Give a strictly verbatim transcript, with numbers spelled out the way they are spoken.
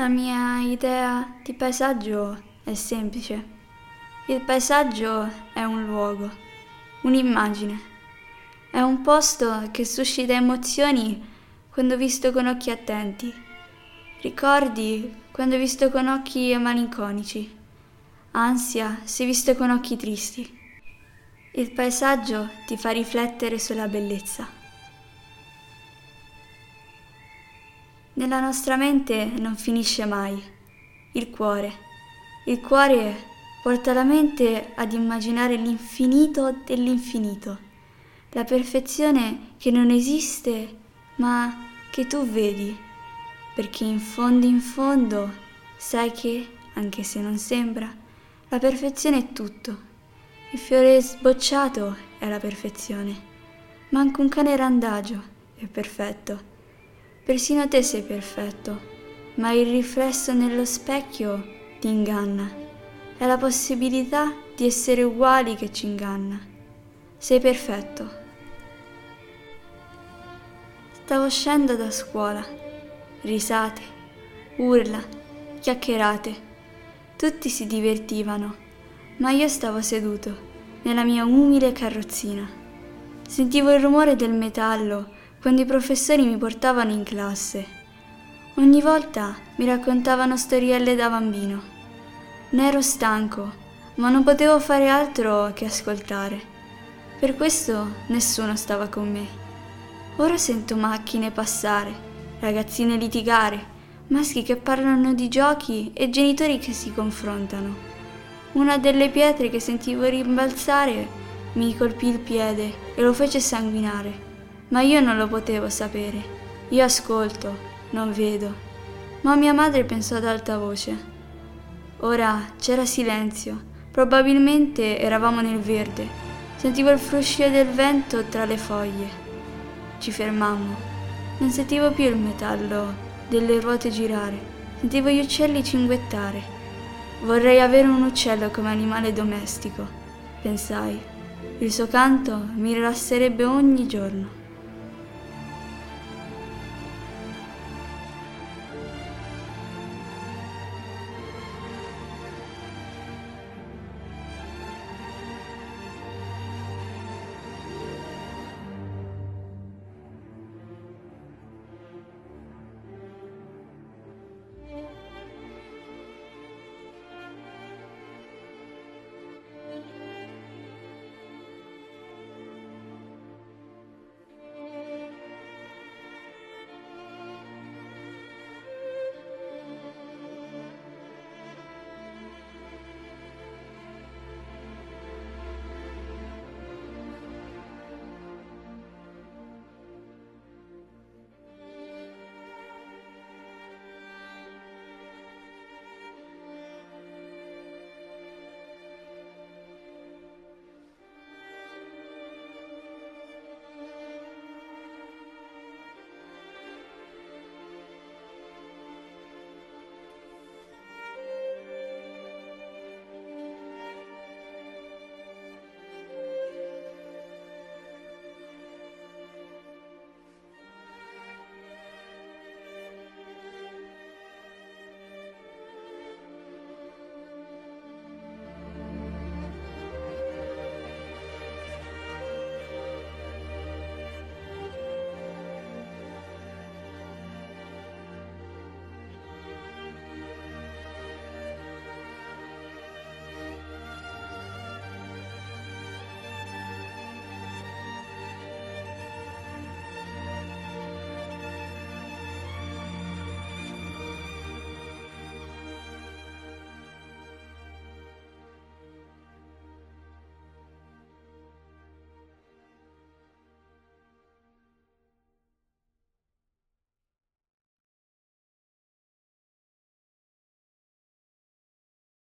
La mia idea di paesaggio è semplice. Il paesaggio è un luogo, un'immagine. È un posto che suscita emozioni quando visto con occhi attenti, ricordi quando visto con occhi malinconici, ansia se visto con occhi tristi. Il paesaggio ti fa riflettere sulla bellezza. Nella nostra mente non finisce mai. Il cuore. Il cuore porta la mente ad immaginare l'infinito dell'infinito, la perfezione che non esiste ma che tu vedi, perché in fondo in fondo sai che, anche se non sembra, la perfezione è tutto. Il fiore sbocciato è la perfezione, ma anche un cane randagio è perfetto. Persino te sei perfetto, ma il riflesso nello specchio ti inganna. È la possibilità di essere uguali che ci inganna. Sei perfetto. Stavo uscendo da scuola. Risate, urla, chiacchierate. Tutti si divertivano, ma io stavo seduto nella mia umile carrozzina. Sentivo il rumore del metallo quando i professori mi portavano in classe. Ogni volta mi raccontavano storielle da bambino. Ne ero stanco, ma non potevo fare altro che ascoltare. Per questo nessuno stava con me. Ora sento macchine passare, ragazzine litigare, maschi che parlano di giochi e genitori che si confrontano. Una delle pietre che sentivo rimbalzare mi colpì il piede e lo fece sanguinare. Ma io non lo potevo sapere. Io ascolto, non vedo. Ma mia madre pensò ad alta voce. Ora c'era silenzio. Probabilmente eravamo nel verde. Sentivo il fruscio del vento tra le foglie. Ci fermammo. Non sentivo più il metallo delle ruote girare. Sentivo gli uccelli cinguettare. Vorrei avere un uccello come animale domestico, pensai. Il suo canto mi rilasserebbe ogni giorno.